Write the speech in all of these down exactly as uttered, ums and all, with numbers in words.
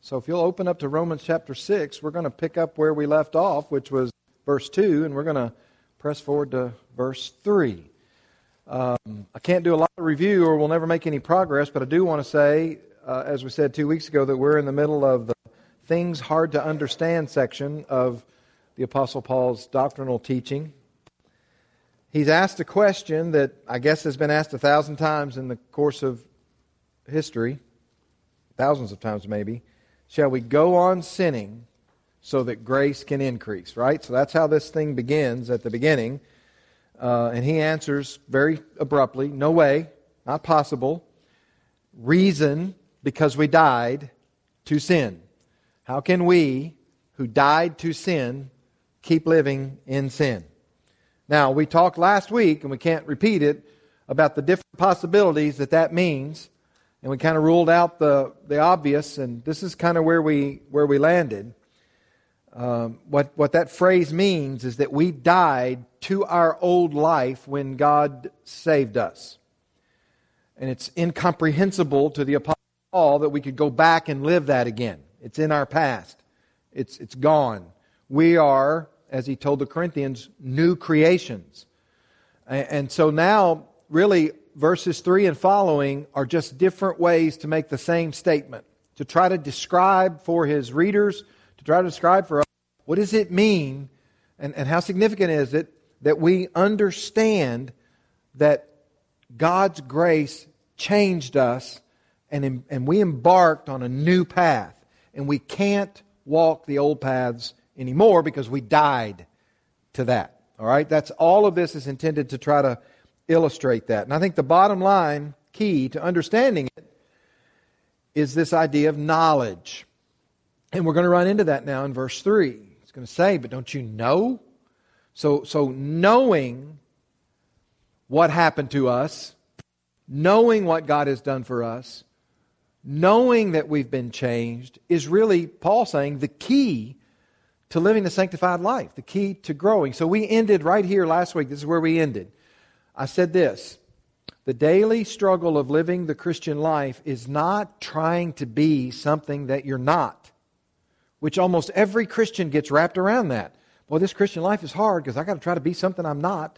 So if you'll open up to Romans chapter six, we're going to pick up where we left off, which was verse two, and we're going to press forward to verse three. Um, I can't do a lot of review or we'll never make any progress, but I do want to say, uh, as we said two weeks ago, that we're in the middle of the things hard to understand section of the Apostle Paul's doctrinal teaching. He's asked a question that I guess has been asked a thousand times in the course of history, thousands of times maybe. Shall we go on sinning so that grace can increase, right? So that's how this thing begins at the beginning. Uh, and he answers very abruptly, no way, not possible. Reason, because we died to sin. How can we, who died to sin, keep living in sin? Now, we talked last week, and we can't repeat it, about the different possibilities that that means. And we kind of ruled out the, the obvious, and this is kind of where we where we landed. Um, what, what that phrase means is that we died to our old life when God saved us. And it's incomprehensible to the Apostle Paul that we could go back and live that again. It's in our past. It's, it's gone. We are, as he told the Corinthians, new creations. And, and so now, really, verses three and following are just different ways to make the same statement. To try to describe for his readers, to try to describe for us, what does it mean and, and how significant is it that we understand that God's grace changed us and, and we embarked on a new path. And we can't walk the old paths anymore because we died to that. All right? That's all of this is intended to try to illustrate that. And I think the bottom line key to understanding it is this idea of knowledge. And we're going to run into that now in verse three. It's going to say, but don't you know? So, so knowing what happened to us, knowing what God has done for us, knowing that we've been changed is really, Paul saying, the key to living the sanctified life, the key to growing. So we ended right here last week. This is where we ended. I said this, the daily struggle of living the Christian life is not trying to be something that you're not, which almost every Christian gets wrapped around that. Boy, this Christian life is hard because I got to try to be something I'm not.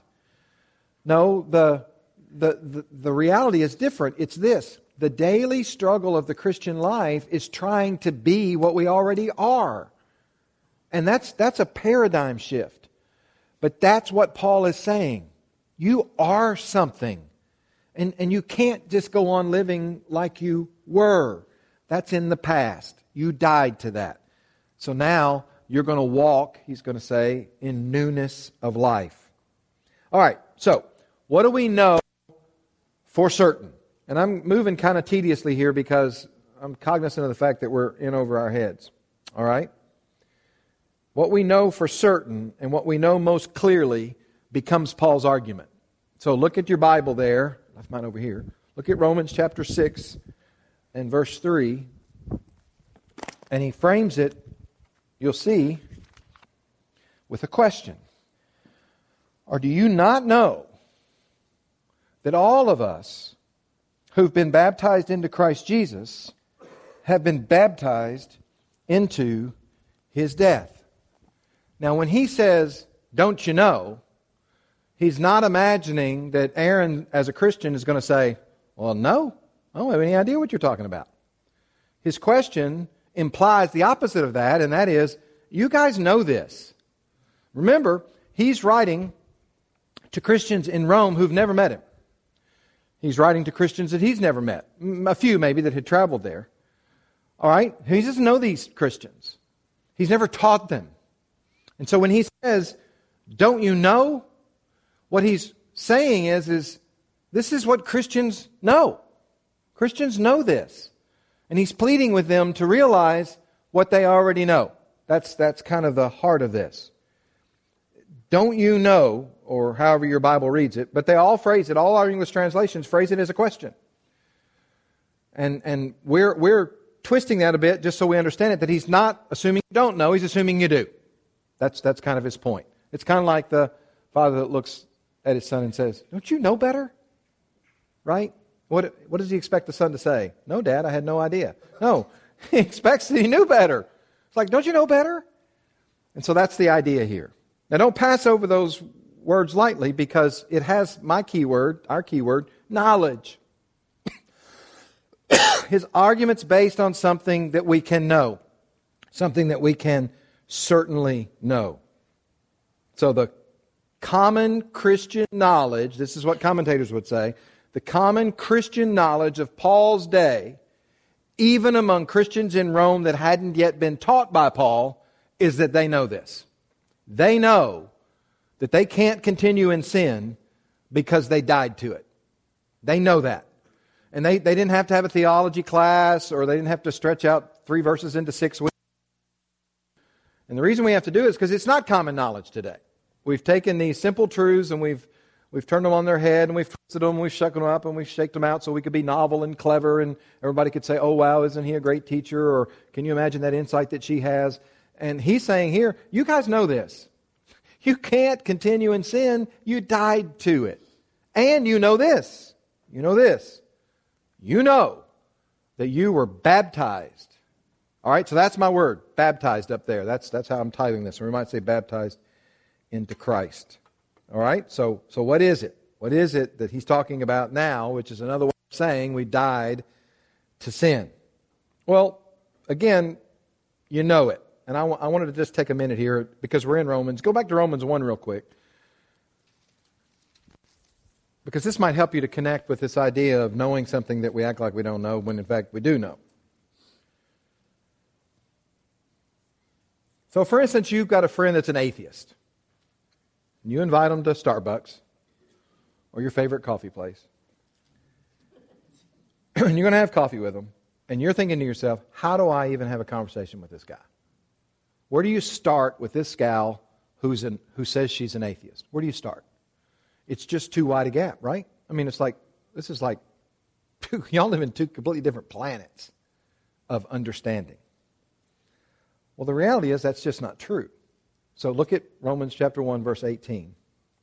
No, the, the, the, the reality is different. It's this. The daily struggle of the Christian life is trying to be what we already are. And that's, that's a paradigm shift. But that's what Paul is saying. You are something. And, and you can't just go on living like you were. That's in the past. You died to that. So now you're going to walk, he's going to say, in newness of life. All right, so what do we know for certain? And I'm moving kind of tediously here because I'm cognizant of the fact that we're in over our heads. All right? What we know for certain and what we know most clearly becomes Paul's argument. So look at your Bible there. I left mine over here. Look at Romans chapter six and verse three. And he frames it, you'll see, with a question. Or do you not know that all of us who've been baptized into Christ Jesus have been baptized into His death? Now, when he says, don't you know, he's not imagining that Aaron, as a Christian, is going to say, well, no, I don't have any idea what you're talking about. His question implies the opposite of that, and that is, you guys know this. Remember, he's writing to Christians in Rome who've never met him. He's writing to Christians that he's never met. A few maybe that had traveled there. All right? He doesn't know these Christians. He's never taught them. And so when he says, don't you know? What he's saying is, is this is what Christians know. Christians know this. And he's pleading with them to realize what they already know. That's, that's kind of the heart of this. Don't you know, or however your Bible reads it, but they all phrase it, all our English translations phrase it as a question. And, and we're, we're twisting that a bit just so we understand it, that he's not assuming you don't know, he's assuming you do. That's, that's kind of his point. It's kind of like the father that looks at his son and says, don't you know better? Right? What, what does he expect the son to say? No, Dad, I had no idea. No, He expects that he knew better. It's like, don't you know better? And so that's the idea here. Now don't pass over those words lightly because it has my key word, our key word, knowledge. His argument's based on something that we can know. Something that we can certainly know. So the common Christian knowledge, this is what commentators would say, the common Christian knowledge of Paul's day, even among Christians in Rome that hadn't yet been taught by Paul, is that they know this. They know that they can't continue in sin because they died to it. They know that. And they, they didn't have to have a theology class, or they didn't have to stretch out three verses into six weeks. And the reason we have to do it is because it's not common knowledge today. We've taken these simple truths and we've we've turned them on their head, and we've twisted them, and we've shook them up, and we've shaked them out so we could be novel and clever, and everybody could say, oh wow, isn't he a great teacher? Or can you imagine that insight that she has? And he's saying here, you guys know this. You can't continue in sin. You died to it. And you know this. You know this. You know that you were baptized. All right, so that's my word, baptized up there. That's that's how I'm titling this. Or we might say baptized into Christ. All right, so so what is it? What is it that he's talking about now, which is another way of saying we died to sin? Well, again, you know it. And I, w- I wanted to just take a minute here because we're in Romans. Go back to Romans one real quick. Because this might help you to connect with this idea of knowing something that we act like we don't know when in fact we do know. So for instance, you've got a friend that's an atheist. And you invite them to Starbucks or your favorite coffee place. And you're going to have coffee with them. And you're thinking to yourself, how do I even have a conversation with this guy? Where do you start with this gal who's an, who says she's an atheist? Where do you start? It's just too wide a gap, right? I mean, it's like, this is like, y'all live in two completely different planets of understanding. Well, the reality is that's just not true. So look at Romans chapter one, verse eighteen.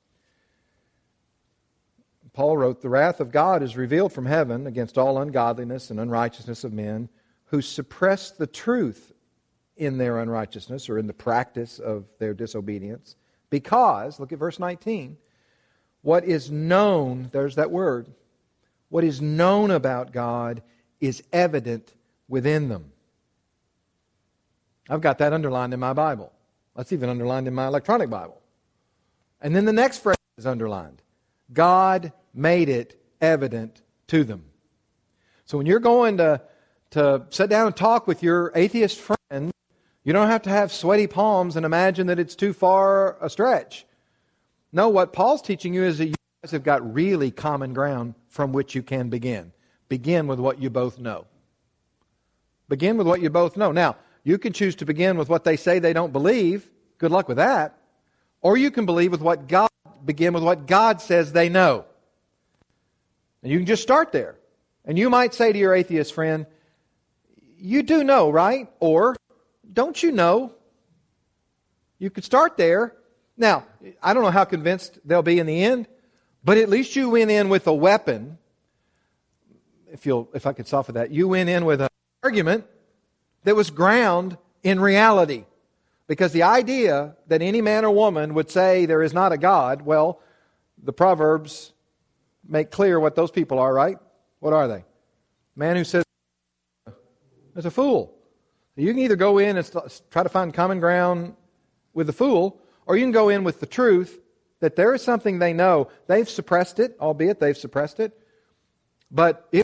Paul wrote, the wrath of God is revealed from heaven against all ungodliness and unrighteousness of men who suppress the truth in their unrighteousness or in the practice of their disobedience. Because, look at verse nineteen, what is known, there's that word, what is known about God is evident within them. I've got that underlined in my Bible. That's even underlined in my electronic Bible. And then the next phrase is underlined. God made it evident to them. So when you're going to, to sit down and talk with your atheist friend, you don't have to have sweaty palms and imagine that it's too far a stretch. No, what Paul's teaching you is that you guys have got really common ground from which you can begin. Begin with what you both know. Begin with what you both know. Now, you can choose to begin with what they say they don't believe. Good luck with that. Or you can believe with what God, begin with what God says they know. And you can just start there. And you might say to your atheist friend, you do know, right? Or, don't you know? You could start there. Now, I don't know how convinced they'll be in the end, but at least you went in with a weapon. If you'll, if I could soften that, you went in with an argument that was ground in reality. Because the idea that any man or woman would say there is not a God, well, the Proverbs make clear what those people are, right? What are they? Man who says is a fool. You can either go in and try to find common ground with the fool, or you can go in with the truth that there is something they know. They've suppressed it, albeit they've suppressed it. But it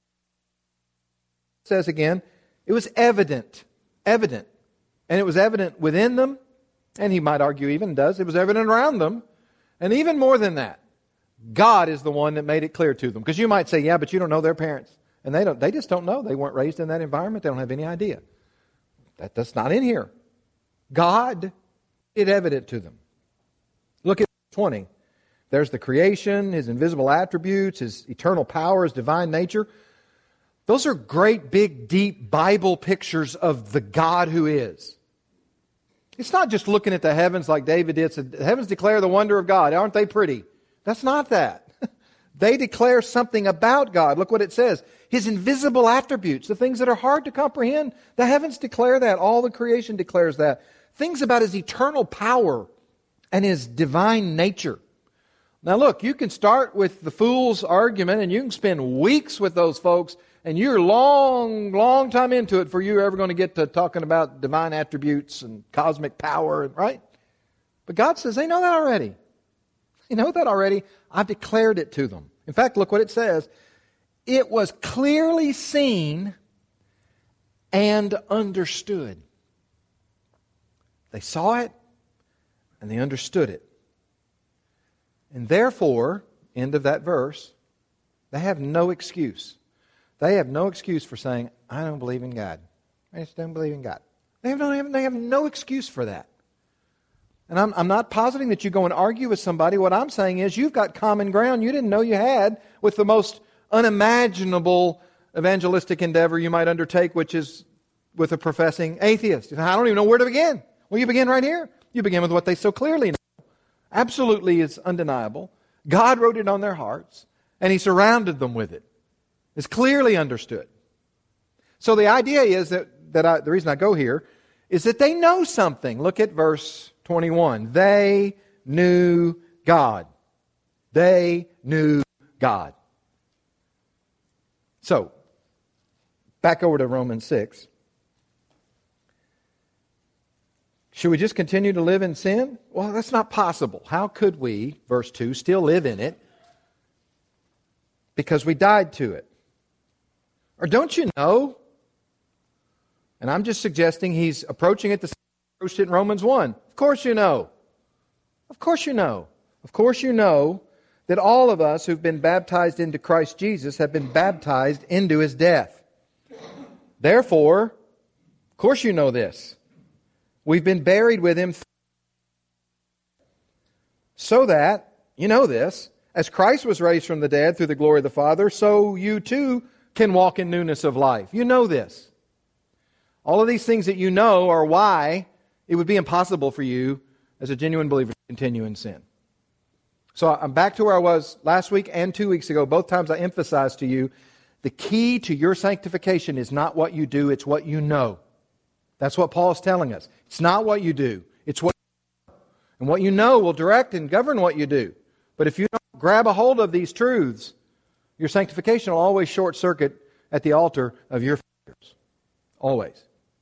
says again, it was evident. Evident. And it was evident within them, and he might argue even does, it was evident around them. And even more than that, God is the one that made it clear to them. Because you might say, yeah, but you don't know their parents. And they don't. They just don't know. They weren't raised in that environment. They don't have any idea. That, that's not in here. God made it evident to them. Look at twenty. There's the creation, His invisible attributes, His eternal power, His divine nature. Those are great, big, deep Bible pictures of the God who is. It's not just looking at the heavens like David did. Said, the heavens declare the wonder of God. Aren't they pretty? That's not that. They declare something about God. Look what it says. His invisible attributes, the things that are hard to comprehend. The heavens declare that. All the creation declares that. Things about His eternal power and His divine nature. Now look, you can start with the fool's argument and you can spend weeks with those folks and you're long, long time into it before you're ever going to get to talking about divine attributes and cosmic power, right? But God says they know that already. They know that already. I've declared it to them. In fact, look what it says. It was clearly seen and understood. They saw it and they understood it. And therefore, end of that verse, they have no excuse. They have no excuse for saying, I don't believe in God. I just don't believe in God. They have no, they have no excuse for that. And I'm, I'm not positing that you go and argue with somebody. What I'm saying is you've got common ground you didn't know you had with the most unimaginable evangelistic endeavor you might undertake, which is with a professing atheist. I don't even know where to begin. Well, you begin right here. You begin with what they so clearly know. Absolutely is undeniable. God wrote it on their hearts, and He surrounded them with it. It's clearly understood. So the idea is that, that I, the reason I go here is that they know something. Look at verse twenty-one. They knew God. They knew God. So, back over to Romans six. Should we just continue to live in sin? Well, that's not possible. How could we, verse two, still live in it? Because we died to it. Or don't you know? And I'm just suggesting he's approaching it the same way he approached it in Romans one. Of course you know. Of course you know. Of course you know that all of us who've been baptized into Christ Jesus have been baptized into His death. Therefore, of course you know this. We've been buried with Him so that, you know this, as Christ was raised from the dead through the glory of the Father, so you too can walk in newness of life. You know this. All of these things that you know are why it would be impossible for you as a genuine believer to continue in sin. So I'm back to where I was last week and two weeks ago. Both times I emphasized to you, the key to your sanctification is not what you do, it's what you know. That's what Paul's telling us. It's not what you do, it's what you know. And what you know will direct and govern what you do. But if you don't grab a hold of these truths, your sanctification will always short circuit at the altar of your failures. Always.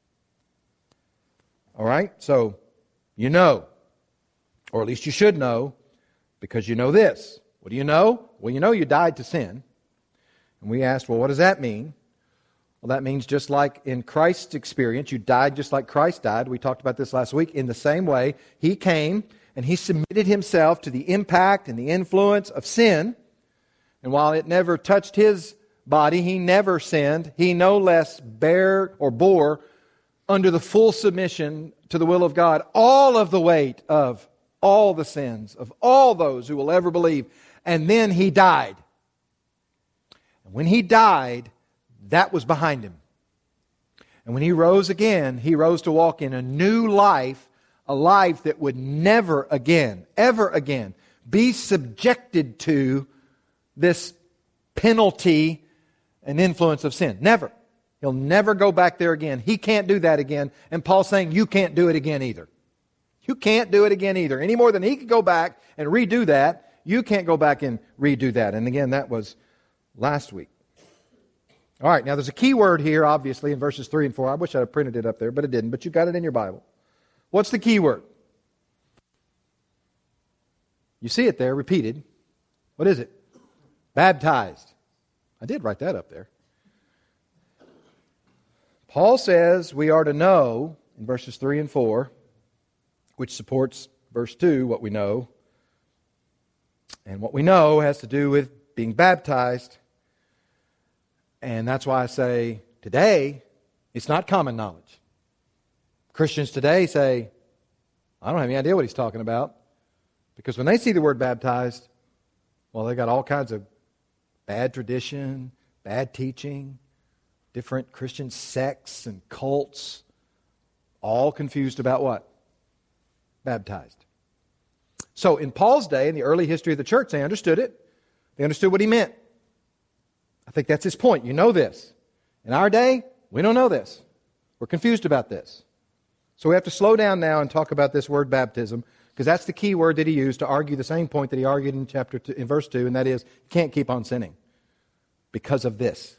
All right? So, you know, or at least you should know, because you know this. What do you know? Well, you know you died to sin. And we asked, well, what does that mean? Well, that means just like in Christ's experience, you died just like Christ died. We talked about this last week. In the same way, He came and He submitted Himself to the impact and the influence of sin. And while it never touched His body, He never sinned. He no less bare or bore under the full submission to the will of God all of the weight of all the sins of all those who will ever believe. And then He died. And when He died, that was behind Him. And when He rose again, He rose to walk in a new life, a life that would never again, ever again, be subjected to this penalty and influence of sin. Never. He'll never go back there again. He can't do that again. And Paul's saying you can't do it again either. You can't do it again either. Any more than He could go back and redo that, you can't go back and redo that. And again, that was last week. All right, now there's a key word here, obviously, in verses three and four. I wish I had printed it up there, but it didn't. But you got it in your Bible. What's the key word? You see it there, repeated. What is it? Baptized. I did write that up there. Paul says we are to know, in verses three and four, which supports verse two, what we know. And what we know has to do with being baptized. And that's why I say today, it's not common knowledge. Christians today say, I don't have any idea what he's talking about. Because when they see the word baptized, well, they got all kinds of bad tradition, bad teaching, different Christian sects and cults, all confused about what? Baptized. So in Paul's day, in the early history of the church, they understood it. They understood what he meant. I think that's his point. You know this. In our day, we don't know this. We're confused about this. So we have to slow down now and talk about this word baptism, because that's the key word that he used to argue the same point that he argued in chapter two, in verse two, and that is, you can't keep on sinning because of this.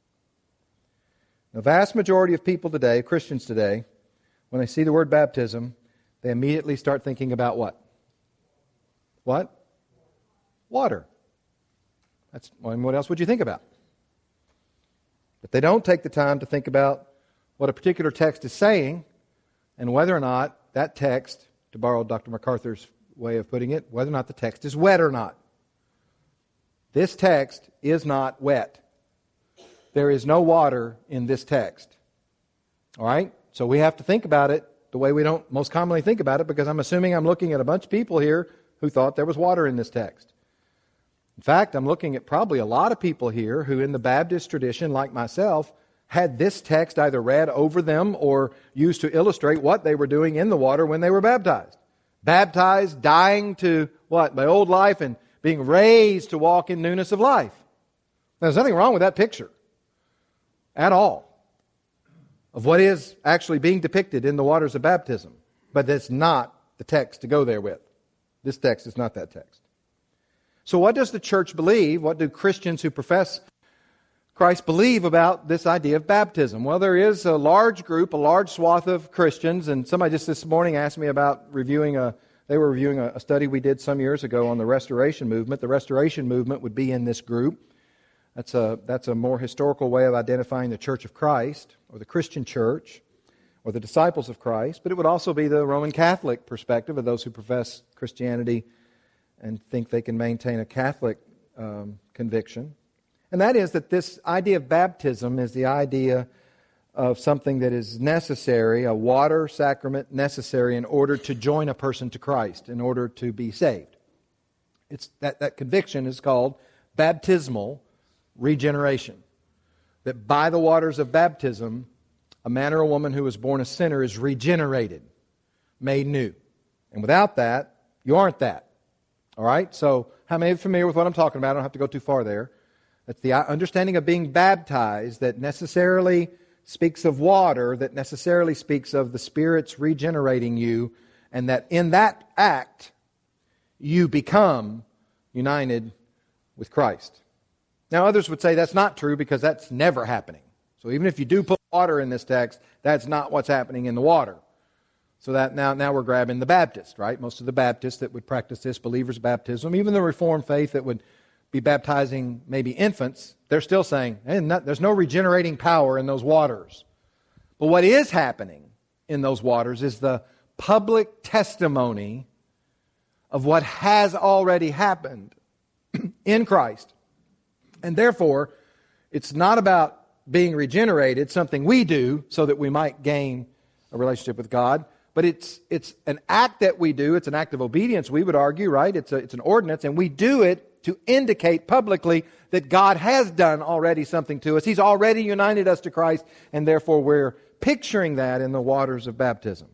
The vast majority of people today, Christians today, when they see the word baptism, they immediately start thinking about what? What? Water. That's, well, and what else would you think about? But they don't take the time to think about what a particular text is saying and whether or not that text, to borrow Doctor MacArthur's way of putting it, whether or not the text is wet or not. This text is not wet. There is no water in this text. All right? So we have to think about it the way we don't most commonly think about it, because I'm assuming I'm looking at a bunch of people here who thought there was water in this text. In fact, I'm looking at probably a lot of people here who in the Baptist tradition, like myself, had this text either read over them or used to illustrate what they were doing in the water when they were baptized. Baptized, dying to what? My old life, and being raised to walk in newness of life. Now, there's nothing wrong with that picture at all of what is actually being depicted in the waters of baptism. But that's not the text to go there with. This text is not that text. So what does the church believe? What do Christians who profess Christ believe about this idea of baptism? Well, there is a large group, a large swath of Christians, and somebody just this morning asked me about reviewing a, they were reviewing a, a study we did some years ago on the Restoration Movement. The Restoration Movement would be in this group. That's a, that's a more historical way of identifying the Church of Christ, or the Christian church, or the disciples of Christ, but it would also be the Roman Catholic perspective of those who profess Christianity and think they can maintain a Catholic um, conviction. And that is that this idea of baptism is the idea of something that is necessary, a water sacrament necessary in order to join a person to Christ, in order to be saved. It's that, that conviction is called baptismal regeneration. That by the waters of baptism, a man or a woman who was born a sinner is regenerated, made new. And without that, you aren't that. All right? So, how many are familiar with what I'm talking about? I don't have to go too far there. That's the understanding of being baptized that necessarily speaks of water, that necessarily speaks of the Spirit's regenerating you, and that in that act, you become united with Christ. Now, others would say that's not true because that's never happening. So even if you do put water in this text, that's not what's happening in the water. So that now, now we're grabbing the Baptist, right? Most of the Baptists that would practice this, believers' baptism, even the Reformed faith that would be baptizing maybe infants, they're still saying, hey, not, there's no regenerating power in those waters. But what is happening in those waters is the public testimony of what has already happened in Christ. And therefore, it's not about being regenerated, something we do so that we might gain a relationship with God, but it's it's an act that we do. It's an act of obedience, we would argue, right? It's a, it's an ordinance, and we do it to indicate publicly that God has done already something to us. He's already united us to Christ, and therefore we're picturing that in the waters of baptism.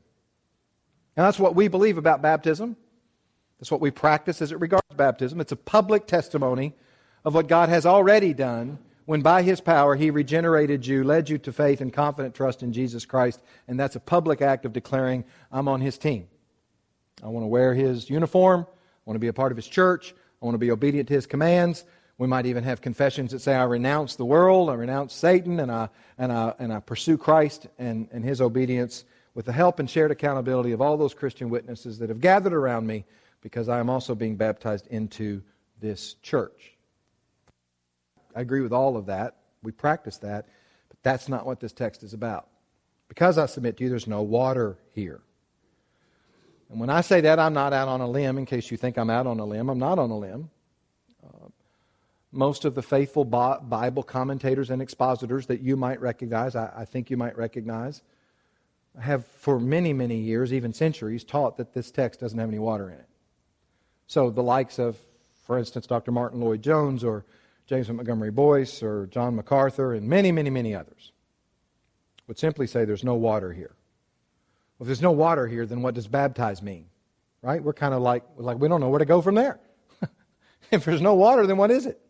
And that's what we believe about baptism. That's what we practice as it regards baptism. It's a public testimony of what God has already done when by His power He regenerated you, led you to faith and confident trust in Jesus Christ. And that's a public act of declaring, I'm on His team. I want to wear His uniform. I want to be a part of His church. I want to be obedient to His commands. We might even have confessions that say, I renounce the world, I renounce Satan, and I and I, and I pursue Christ and, and His obedience with the help and shared accountability of all those Christian witnesses that have gathered around me, because I am also being baptized into this church. I agree with all of that. We practice that. But that's not what this text is about. Because I submit to you, there's no water here. And when I say that, I'm not out on a limb, in case you think I'm out on a limb. I'm not on a limb. Uh, most of the faithful Bible commentators and expositors that you might recognize, I, I think you might recognize, have for many, many years, even centuries, taught that this text doesn't have any water in it. So the likes of, for instance, Doctor Martin Lloyd-Jones or James Montgomery Boyce or John MacArthur and many, many, many others would simply say there's no water here. Well, if there's no water here, then what does baptize mean? Right? We're kind of like, like we don't know where to go from there. If there's no water, then what is it?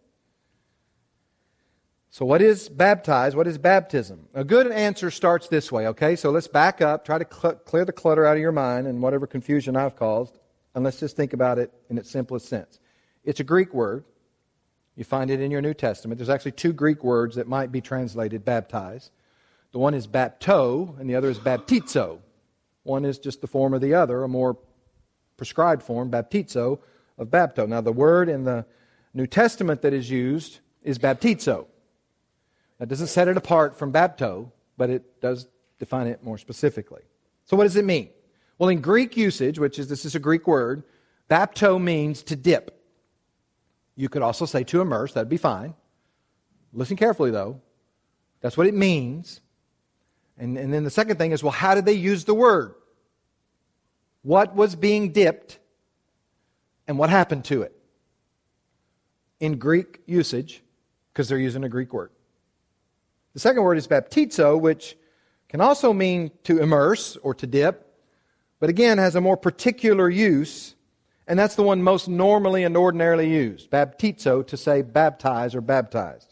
So what is baptize? What is baptism? A good answer starts this way, okay? So let's back up, try to cl- clear the clutter out of your mind and whatever confusion I've caused, and let's just think about it in its simplest sense. It's a Greek word. You find it in your New Testament. There's actually two Greek words that might be translated baptize. The one is bapto, and the other is baptizo. One is just the form of the other, a more prescribed form, baptizo, of bapto. Now, the word in the New Testament that is used is baptizo. That doesn't set it apart from bapto, but it does define it more specifically. So what does it mean? Well, in Greek usage, which is, this is a Greek word, bapto means to dip. You could also say to immerse, that'd be fine. Listen carefully, though. That's what it means. And, and then the second thing is, well, how did they use the word? What was being dipped, and what happened to it? In Greek usage, because they're using a Greek word. The second word is baptizo, which can also mean to immerse or to dip, but again has a more particular use, and that's the one most normally and ordinarily used. Baptizo, to say baptize or baptized.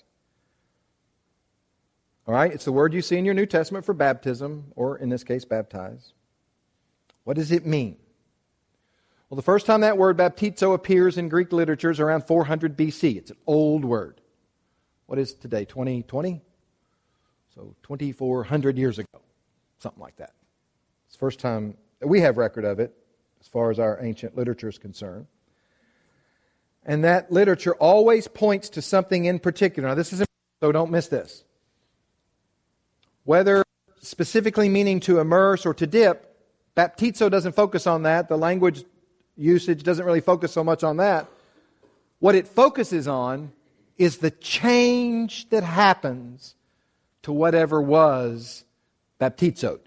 All right, it's the word you see in your New Testament for baptism, or in this case, baptize. What does it mean? Well, the first time that word baptizo appears in Greek literature is around four hundred B C. It's an old word. What is today, twenty twenty? So twenty-four hundred years ago, something like that. It's the first time that we have record of it, as far as our ancient literature is concerned. And that literature always points to something in particular. Now, this is important, so don't miss this. Whether specifically meaning to immerse or to dip, baptizo doesn't focus on that. The language usage doesn't really focus so much on that. What it focuses on is the change that happens to whatever was baptizoed.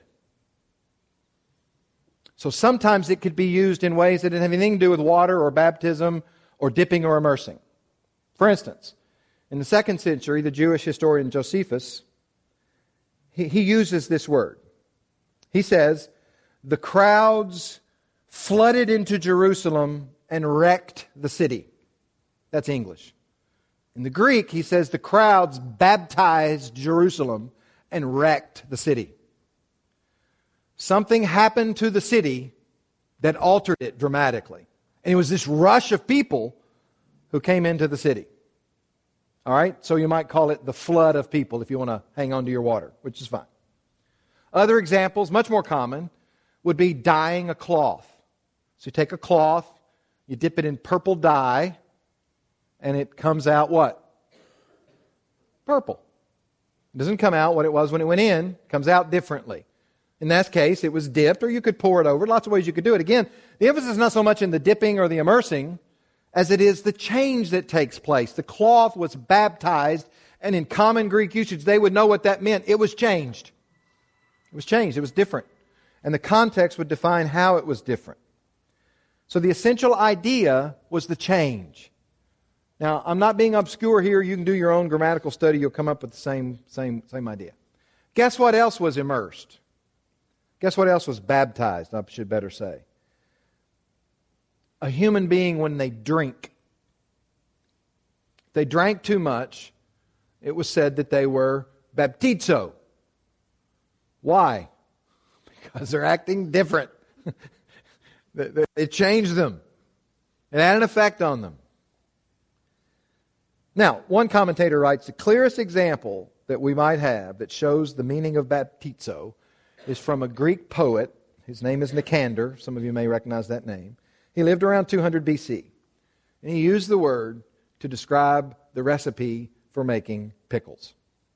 So sometimes it could be used in ways that didn't have anything to do with water or baptism or dipping or immersing. For instance, in the second century, the Jewish historian Josephus, he, he uses this word. He says, the crowds flooded into Jerusalem and wrecked the city. That's English. In the Greek, he says the crowds baptized Jerusalem and wrecked the city. Something happened to the city that altered it dramatically. And it was this rush of people who came into the city. All right? So you might call it the flood of people if you want to hang on to your water, which is fine. Other examples, much more common, would be dyeing a cloth. So you take a cloth, you dip it in purple dye, and it comes out what? Purple. It doesn't come out what it was when it went in. It comes out differently. In that case, it was dipped, or you could pour it over. Lots of ways you could do it. Again, the emphasis is not so much in the dipping or the immersing as it is the change that takes place. The cloth was baptized, and in common Greek usage, they would know what that meant. It was changed. It was changed. It was different. And the context would define how it was different. So the essential idea was the change. Now, I'm not being obscure here. You can do your own grammatical study. You'll come up with the same, same, same idea. Guess what else was immersed? Guess what else was baptized, I should better say? A human being when they drink. If they drank too much, it was said that they were baptizo. Why? Because they're acting different. It changed them. It had an effect on them. Now, one commentator writes, the clearest example that we might have that shows the meaning of baptizo is from a Greek poet. His name is Nicander. Some of you may recognize that name. He lived around two hundred B C. And he used the word to describe the recipe for making pickles.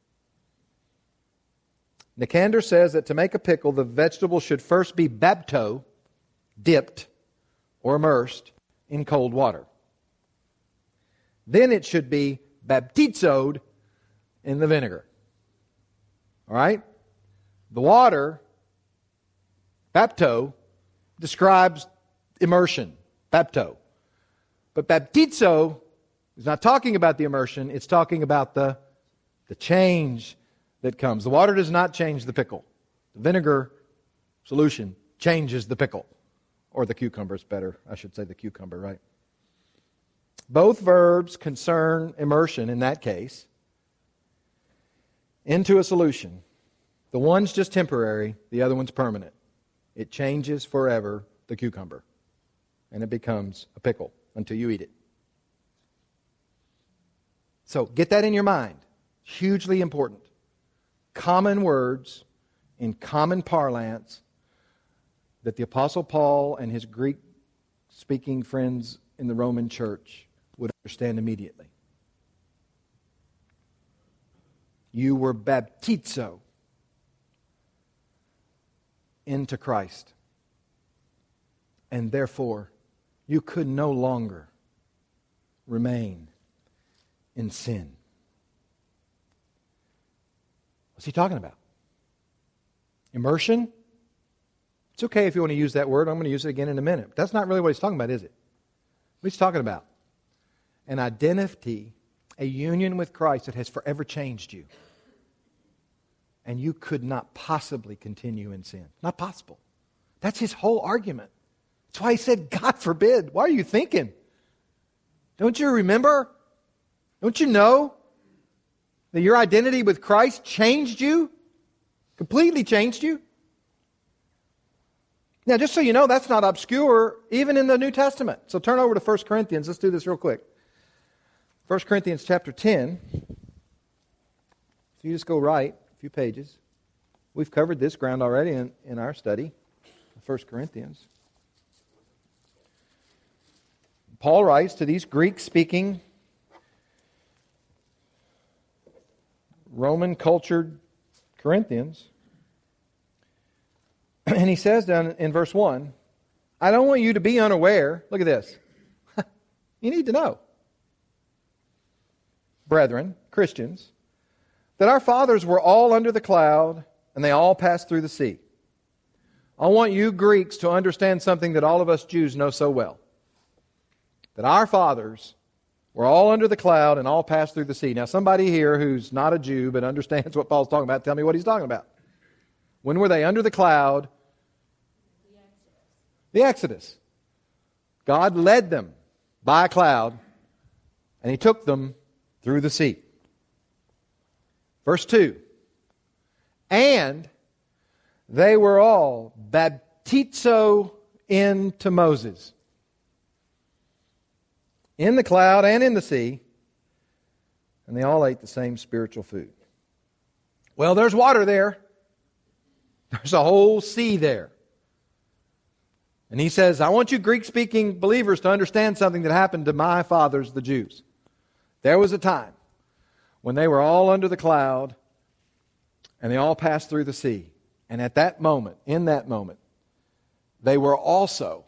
Nicander says that to make a pickle, the vegetable should first be bapto, dipped or immersed in cold water. Then it should be baptizoed in the vinegar. All right? The water, bapto, describes immersion, bapto. But baptizo is not talking about the immersion, it's talking about the, the change that comes. The water does not change the pickle. The vinegar solution changes the pickle. Or the cucumber is better. I should say the cucumber, right? Both verbs concern immersion in that case into a solution. The one's just temporary, the other one's permanent. It changes forever the cucumber, and it becomes a pickle until you eat it. So get that in your mind. Hugely important. Common words in common parlance that the Apostle Paul and his Greek-speaking friends in the Roman church would understand immediately. You were baptizo into Christ. And therefore, you could no longer remain in sin. What's he talking about? Immersion? It's okay if you want to use that word. I'm going to use it again in a minute. But that's not really what he's talking about, is it? What he's talking about? An identity, a union with Christ that has forever changed you. And you could not possibly continue in sin. Not possible. That's his whole argument. That's why he said, God forbid. What are you thinking? Don't you remember? Don't you know that your identity with Christ changed you? Completely changed you? Now, just so you know, that's not obscure even in the New Testament. So turn over to First Corinthians. Let's do this real quick. First Corinthians chapter ten. So you just go right a few pages. We've covered this ground already in, in our study of First Corinthians. Paul writes to these Greek-speaking, Roman-cultured Corinthians. And he says down in verse one, I don't want you to be unaware. Look at this. You need to know, brethren, Christians, that our fathers were all under the cloud and they all passed through the sea. I want you Greeks to understand something that all of us Jews know so well. That our fathers were all under the cloud and all passed through the sea. Now somebody here who's not a Jew but understands what Paul's talking about, tell me what he's talking about. When were they under the cloud? The Exodus. The Exodus. God led them by a cloud, and He took them through the sea. Verse two. And they were all baptizo into Moses. In the cloud and in the sea, and they all ate the same spiritual food. Well, there's water there. There's a whole sea there. And he says, I want you Greek-speaking believers to understand something that happened to my fathers, the Jews. There was a time when they were all under the cloud and they all passed through the sea. And at that moment, in that moment, they were also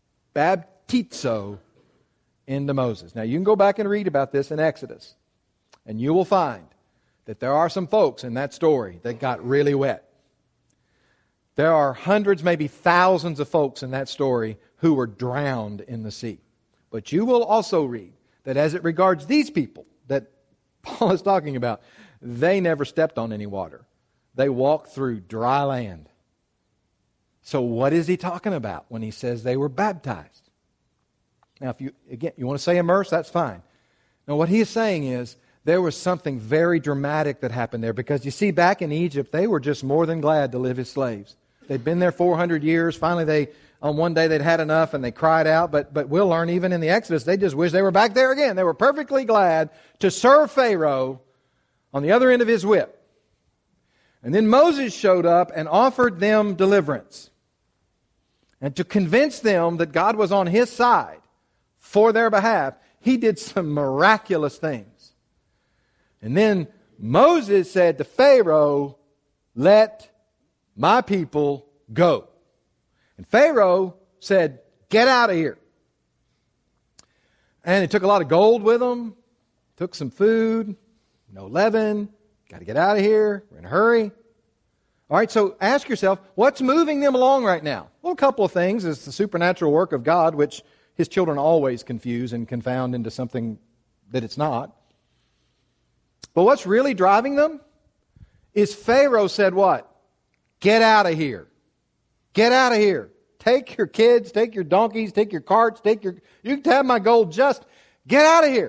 baptizo into Moses. Now you can go back and read about this in Exodus, and you will find that there are some folks in that story that got really wet. There are hundreds, maybe thousands of folks in that story who were drowned in the sea. But you will also read that as it regards these people that Paul is talking about, they never stepped on any water. They walked through dry land. So what is he talking about when he says they were baptized? Now, if you, again, you want to say immersed, that's fine. Now, what he is saying is there was something very dramatic that happened there, because you see, back in Egypt, they were just more than glad to live as slaves. They'd been there four hundred years. Finally, they on one day they'd had enough and they cried out. But but we'll learn even in the Exodus, they just wish they were back there again. They were perfectly glad to serve Pharaoh on the other end of his whip. And then Moses showed up and offered them deliverance. And to convince them that God was on his side for their behalf, he did some miraculous things. And then Moses said to Pharaoh, let my people go. And Pharaoh said, get out of here. And he took a lot of gold with him, took some food, no leaven, got to get out of here, we're in a hurry. All right, so ask yourself, what's moving them along right now? Well, a couple of things is the supernatural work of God, which his children always confuse and confound into something that it's not. But what's really driving them is Pharaoh said what? Get out of here. Get out of here. Take your kids, take your donkeys, take your carts, take your... You can have my gold, just Get out of here.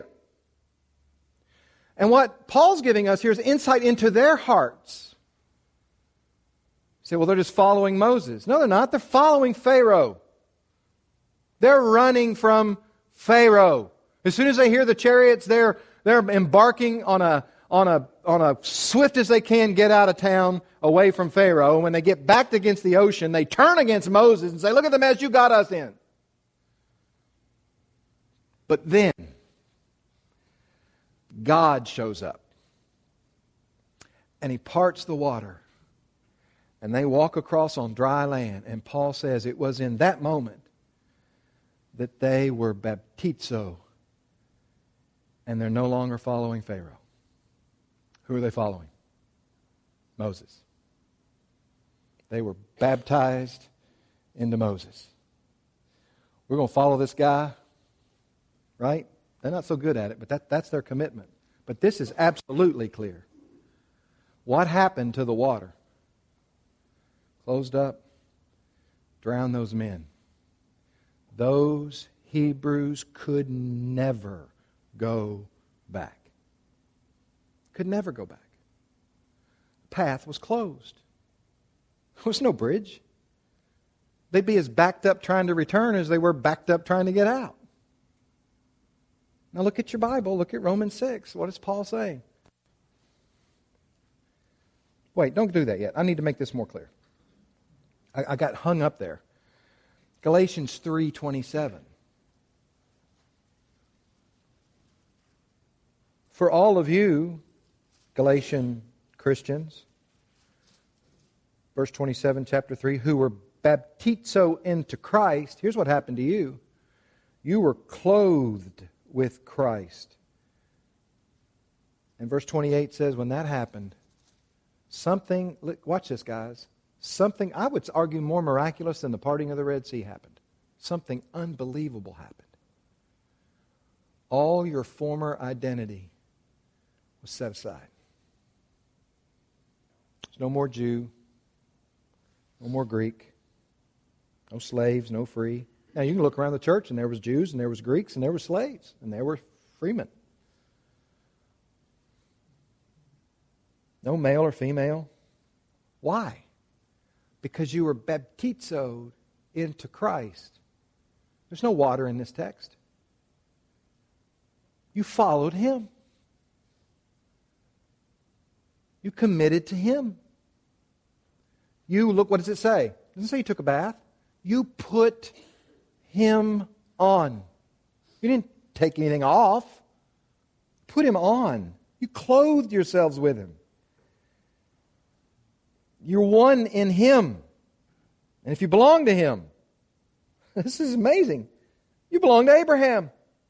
And what Paul's giving us here is insight into their hearts. You say, well, they're just following Moses. No, they're not. They're following Pharaoh. They're running from Pharaoh. As soon as they hear the chariots, they're, they're embarking on a, on a, on a swift as they can get out of town away from Pharaoh. And when they get back against the ocean, they turn against Moses and say, look at the mess you got us in. But then, God shows up. And He parts the water. And they walk across on dry land. And Paul says it was in that moment that they were baptizo. And they're no longer following Pharaoh. Who are they following? Moses. They were baptized into Moses. We're going to follow this guy, right? They're not so good at it, but that, that's their commitment. But this is absolutely clear. What happened to the water? Closed up, drowned those men. Those Hebrews could never go back. Could never go back. The path was closed. There was no bridge. They'd be as backed up trying to return as they were backed up trying to get out. Now look at your Bible. Look at Romans six. What does Paul say? Wait, don't do that yet. I need to make this more clear. I, I got hung up there. Galatians three twenty-seven. For all of you, Galatian Christians, verse twenty-seven, chapter three, who were baptizo into Christ, here's what happened to you. You were clothed with Christ. And verse twenty-eight says, when that happened, something, look, watch this, guys, something, I would argue, more miraculous than the parting of the Red Sea happened. Something unbelievable happened. All your former identity was set aside. There's no more Jew, no more Greek, no slaves, no free. Now you can look around the church and there was Jews and there was Greeks and there were slaves and there were freemen. No male or female. Why? Because you were baptizoed into Christ. There's no water in this text. You followed Him. You committed to Him. You, look, what does it say? It doesn't say you took a bath. You put Him on. You didn't take anything off. Put Him on. You clothed yourselves with Him. You're one in Him. And if you belong to Him, this is amazing. You belong to Abraham.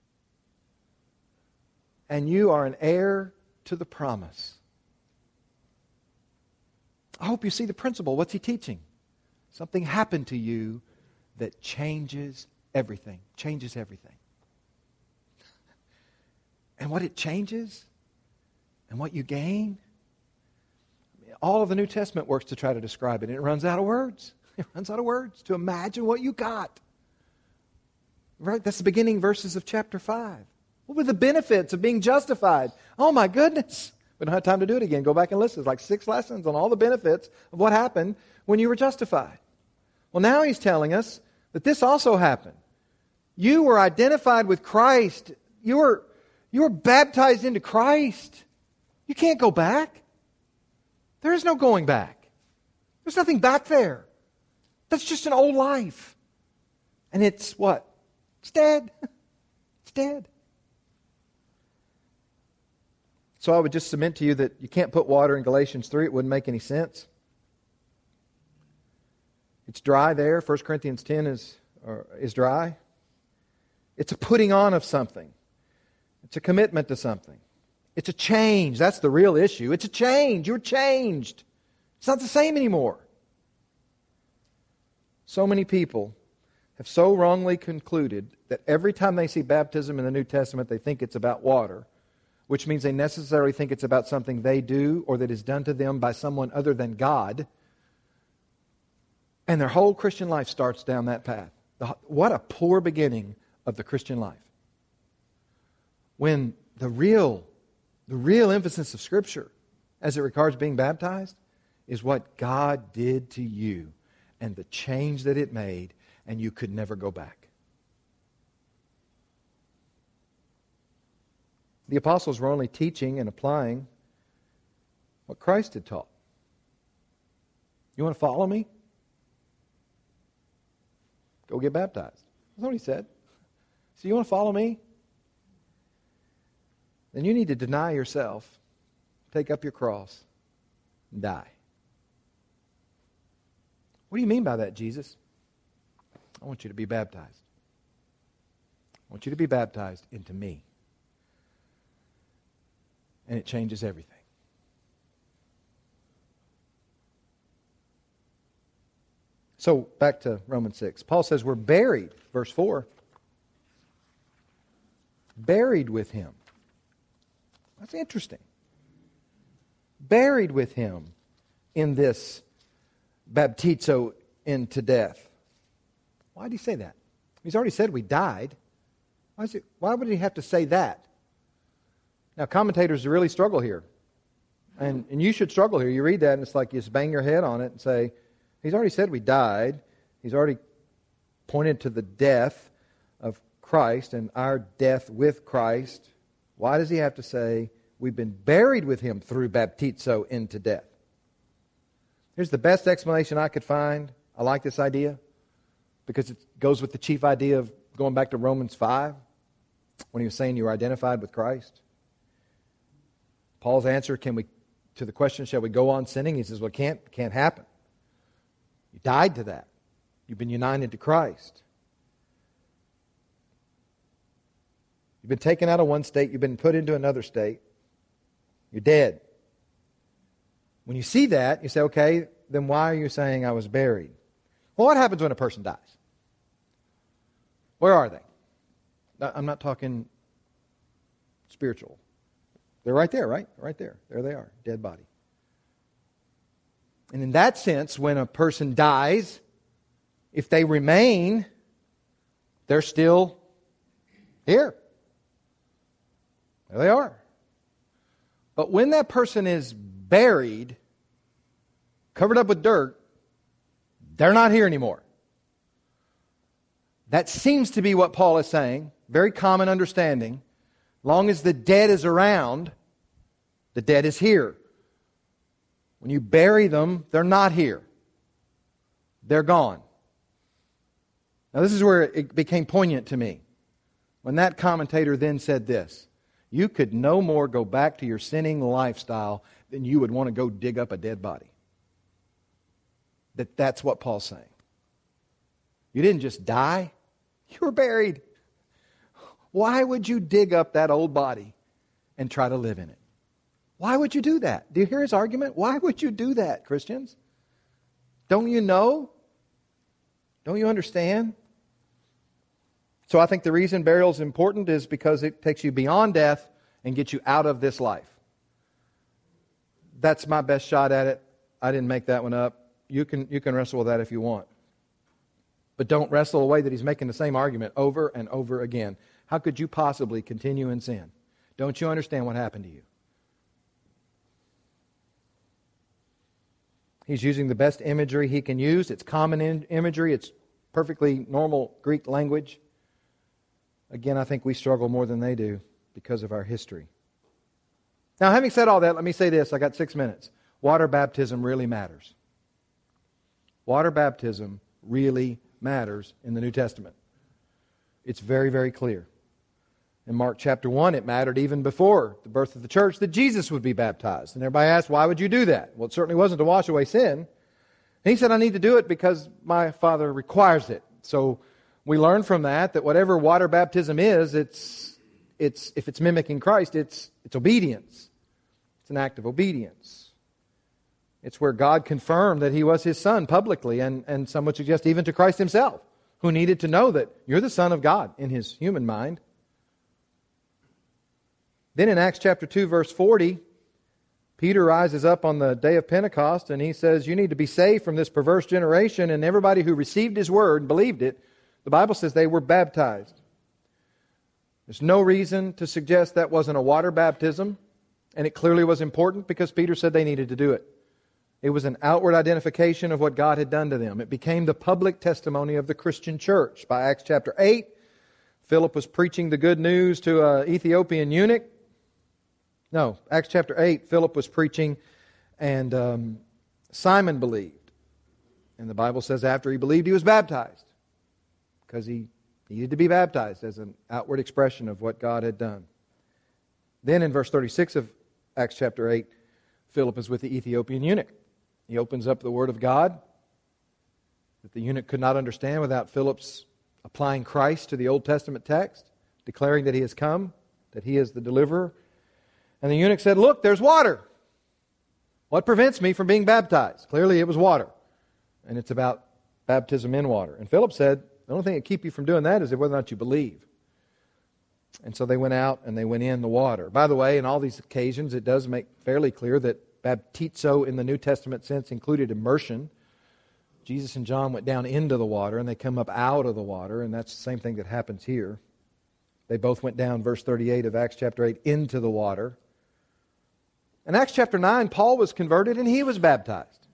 And you are an heir to the promise. I hope you see the principle. What's he teaching? Something happened to you that changes everything. Changes everything. And what it changes and what you gain, all of the New Testament works to try to describe it. And it runs out of words. It runs out of words to imagine what you got. Right? That's the beginning verses of chapter five. What were the benefits of being justified? Oh my goodness. We don't have time to do it again. Go back and listen. It's like six lessons on all the benefits of what happened when you were justified. Well, now he's telling us that this also happened. You were identified with Christ. You were, you were baptized into Christ. You can't go back. There is no going back. There's nothing back there. That's just an old life. And it's what? It's dead. It's dead. So I would just submit to you that you can't put water in Galatians three. It wouldn't make any sense. It's dry there. First Corinthians ten is, or, is dry. It's a putting on of something. It's a commitment to something. It's a change. That's the real issue. It's a change. You're changed. It's not the same anymore. So many people have so wrongly concluded that every time they see baptism in the New Testament, they think it's about water, which means they necessarily think it's about something they do or that is done to them by someone other than God. And their whole Christian life starts down that path. The, what a poor beginning of the Christian life. when the real, the real emphasis of Scripture as it regards being baptized is what God did to you and the change that it made, and you could never go back. The apostles were only teaching and applying what Christ had taught. You want to follow me? Go get baptized. That's what he said. So you want to follow me? Then you need to deny yourself, take up your cross, and die. What do you mean by that, Jesus? I want you to be baptized. I want you to be baptized into me. And it changes everything. So, back to Romans six. Paul says we're buried, verse four. Buried with Him. That's interesting. Buried with Him in this baptizo into death. Why did he say that? He's already said we died. Why, is it, why would he have to say that? Now, commentators really struggle here. And, and you should struggle here. You read that and it's like you just bang your head on it and say, he's already said we died. He's already pointed to the death of Christ and our death with Christ. Why does he have to say we've been buried with Him through baptizo into death? Here's the best explanation I could find. I like this idea because it goes with the chief idea of going back to Romans five when he was saying you were identified with Christ. Paul's answer can we to the question, shall we go on sinning? He says, well, it can't, can't happen. You died to that. You've been united to Christ. You've been taken out of one state. You've been put into another state. You're dead. When you see that, you say, okay, then why are you saying I was buried? Well, what happens when a person dies? Where are they? I'm not talking spiritual. They're right there, right? Right there. There they are. Dead body. And in that sense, when a person dies, if they remain, they're still here. There they are. But when that person is buried, covered up with dirt, they're not here anymore. That seems to be what Paul is saying. Very common understanding. Long as the dead is around, the dead is here. When you bury them, they're not here. They're gone. Now this is where it became poignant to me. When that commentator then said this, you could no more go back to your sinning lifestyle than you would want to go dig up a dead body. That that's what Paul's saying. You didn't just die, you were buried. Why would you dig up that old body and try to live in it? Why would you do that? Do you hear his argument? Why would you do that, Christians? Don't you know? Don't you understand? So I think the reason burial is important is because it takes you beyond death and gets you out of this life. That's my best shot at it. I didn't make that one up. You can, you can wrestle with that if you want. But don't wrestle away that he's making the same argument over and over again. How could you possibly continue in sin? Don't you understand what happened to you? He's using the best imagery he can use. It's common in- imagery. It's perfectly normal Greek language. Again, I think we struggle more than they do because of our history. Now, having said all that, let me say this. I got six minutes. Water baptism really matters. Water baptism really matters in the New Testament. It's very, very clear. In Mark chapter one, it mattered even before the birth of the church that Jesus would be baptized. And everybody asked, why would you do that? Well, it certainly wasn't to wash away sin. And he said, I need to do it because my Father requires it. So we learn from that that whatever water baptism is, it's it's if it's mimicking Christ, it's it's obedience. It's an act of obedience. It's where God confirmed that He was His Son publicly, and, and some would suggest even to Christ Himself, who needed to know that you're the Son of God in His human mind. Then in Acts chapter two, verse forty, Peter rises up on the day of Pentecost and he says, you need to be saved from this perverse generation. And everybody who received His word and believed it, the Bible says they were baptized. There's no reason to suggest that wasn't a water baptism, and it clearly was important because Peter said they needed to do it. It was an outward identification of what God had done to them. It became the public testimony of the Christian church. By Acts chapter eight, Philip was preaching the good news to an Ethiopian eunuch. No, Acts chapter eight, Philip was preaching, and um, Simon believed. And the Bible says after he believed, he was baptized, because he needed to be baptized as an outward expression of what God had done. Then in verse thirty-six of Acts chapter eight, Philip is with the Ethiopian eunuch. He opens up the Word of God that the eunuch could not understand without Philip's applying Christ to the Old Testament text, declaring that He has come, that He is the deliverer. And the eunuch said, "Look, there's water. What prevents me from being baptized?" Clearly it was water. And it's about baptism in water. And Philip said, the only thing that keep you from doing that is whether or not you believe. And so they went out and they went in the water. By the way, in all these occasions, it does make fairly clear that baptizo in the New Testament sense included immersion. Jesus and John went down into the water and they come up out of the water, and that's the same thing that happens here. They both went down, verse thirty-eight of Acts chapter eight, into the water. In Acts chapter nine, Paul was converted and he was baptized.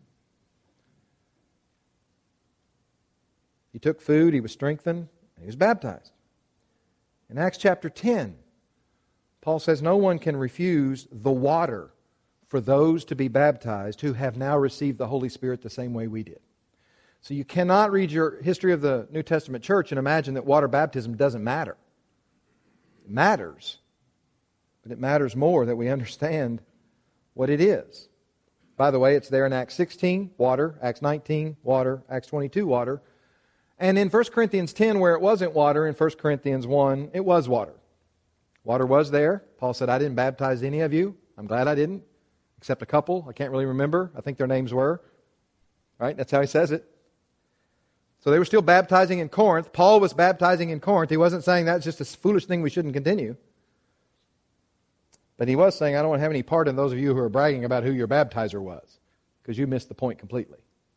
He took food, he was strengthened, and he was baptized. In Acts chapter ten, Paul says no one can refuse the water for those to be baptized who have now received the Holy Spirit the same way we did. So you cannot read your history of the New Testament church and imagine that water baptism doesn't matter. It matters, but it matters more that we understand what it is. By the way, it's there in Acts sixteen, water, Acts nineteen, water, Acts twenty-two, water. And in First Corinthians ten, where it wasn't water, in First Corinthians one, it was water. Water was there. Paul said, I didn't baptize any of you. I'm glad I didn't, except a couple. I can't really remember. I think their names were. Right? That's how he says it. So they were still baptizing in Corinth. Paul was baptizing in Corinth. He wasn't saying that's just a foolish thing we shouldn't continue. But he was saying, I don't want to have any part in those of you who are bragging about who your baptizer was, because you missed the point completely.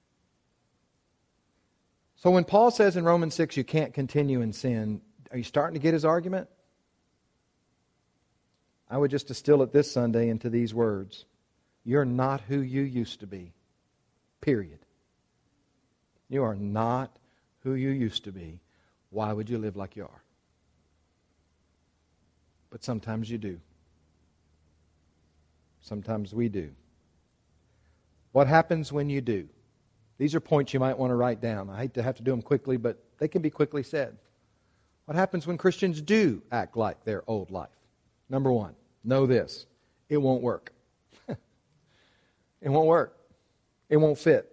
So when Paul says in Romans six you can't continue in sin, are you starting to get his argument? I would just distill it this Sunday into these words. You're not who you used to be. Period. You are not who you used to be. Why would you live like you are? But sometimes you do. Sometimes we do. What happens when you do? These are points you might want to write down. I hate to have to do them quickly, but they can be quickly said. What happens when Christians do act like their old life? Number one, know this. It won't work. It won't work. It won't fit.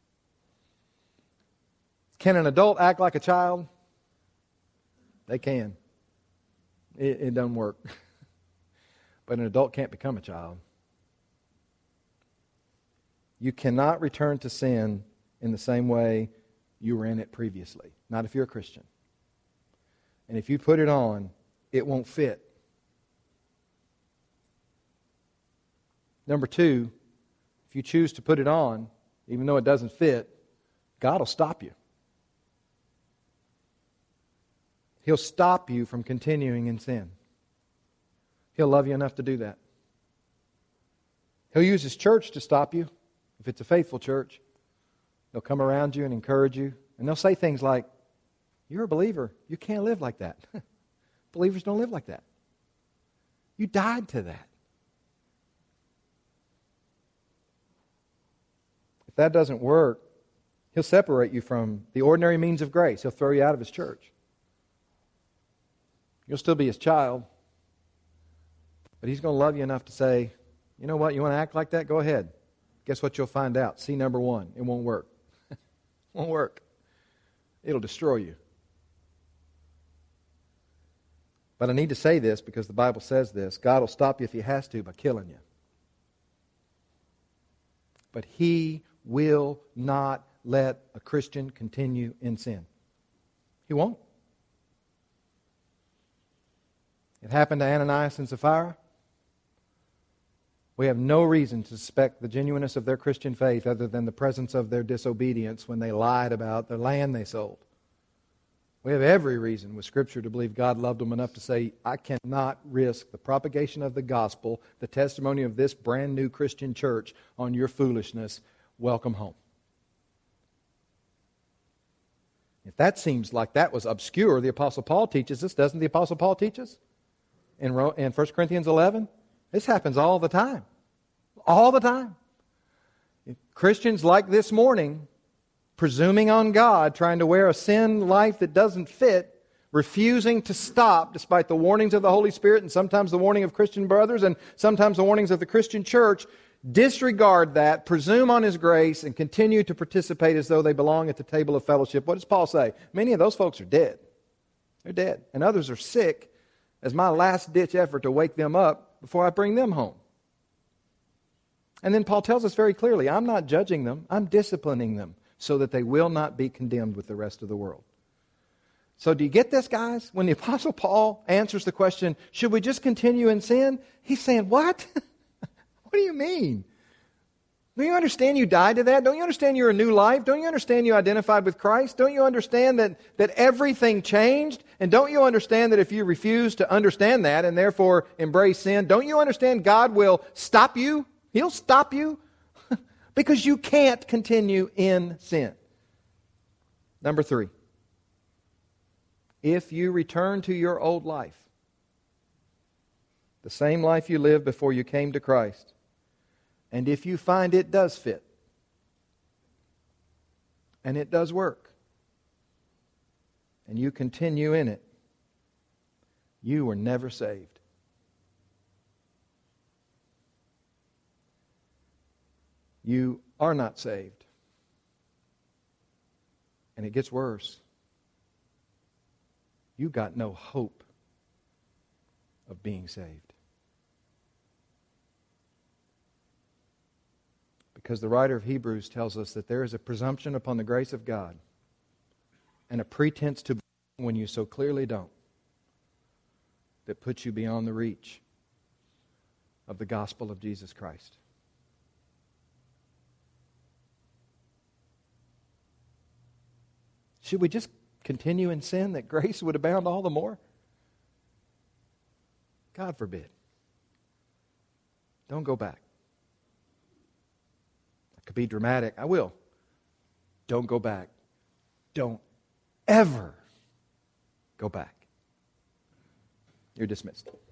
Can an adult act like a child? They can. It, it doesn't work. But an adult can't become a child. You cannot return to sin in the same way you were in it previously. Not if you're a Christian. And if you put it on, it won't fit. Number two, if you choose to put it on, even though it doesn't fit, God will stop you. He'll stop you from continuing in sin. He'll love you enough to do that. He'll use His church to stop you. If it's a faithful church, they'll come around you and encourage you. And they'll say things like, you're a believer. You can't live like that. Believers don't live like that. You died to that. If that doesn't work, He'll separate you from the ordinary means of grace. He'll throw you out of His church. You'll still be His child. But He's going to love you enough to say, you know what, you want to act like that? Go ahead. Guess what you'll find out? See number one, it won't work. It won't work. It'll destroy you. But I need to say this because the Bible says this. God will stop you if He has to by killing you. But He will not let a Christian continue in sin. He won't. It happened to Ananias and Sapphira. We have no reason to suspect the genuineness of their Christian faith other than the presence of their disobedience when they lied about the land they sold. We have every reason with Scripture to believe God loved them enough to say, I cannot risk the propagation of the gospel, the testimony of this brand new Christian church on your foolishness. Welcome home. If that seems like that was obscure, the Apostle Paul teaches us. Doesn't the Apostle Paul teach us? In, in First Corinthians eleven? This happens all the time. All the time. Christians like this morning, presuming on God, trying to wear a sin life that doesn't fit, refusing to stop despite the warnings of the Holy Spirit and sometimes the warning of Christian brothers and sometimes the warnings of the Christian church, disregard that, presume on His grace, and continue to participate as though they belong at the table of fellowship. What does Paul say? Many of those folks are dead. They're dead. And others are sick as my last-ditch effort to wake them up before I bring them home. And then Paul tells us very clearly, I'm not judging them, I'm disciplining them so that they will not be condemned with the rest of the world. So do you get this, guys? When the Apostle Paul answers the question, should we just continue in sin? He's saying, what? What do you mean? Don't you understand you died to that? Don't you understand you're a new life? Don't you understand you identified with Christ? Don't you understand that, that everything changed? And don't you understand that if you refuse to understand that and therefore embrace sin, don't you understand God will stop you? He'll stop you because you can't continue in sin. Number three, if you return to your old life, the same life you lived before you came to Christ, and if you find it does fit, and it does work, and you continue in it, you were never saved. You are not saved. And it gets worse. You got no hope of being saved. Because the writer of Hebrews tells us that there is a presumption upon the grace of God and a pretense to believe when you so clearly don't, that puts you beyond the reach of the gospel of Jesus Christ. Should we just continue in sin that grace would abound all the more? God forbid. Don't go back. I could be dramatic. I will. Don't go back. Don't ever go back. You're dismissed.